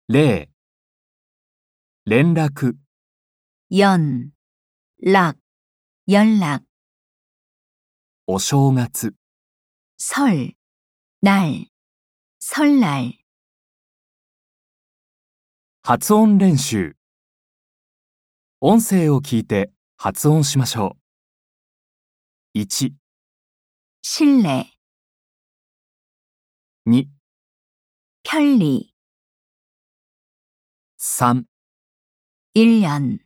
0、連絡、 연, 락, 연락, お正月、 설, 날, 설날, 発音練習。音声を聞いて発音しましょう。1、 실내, 2、 편리, 3、 1년,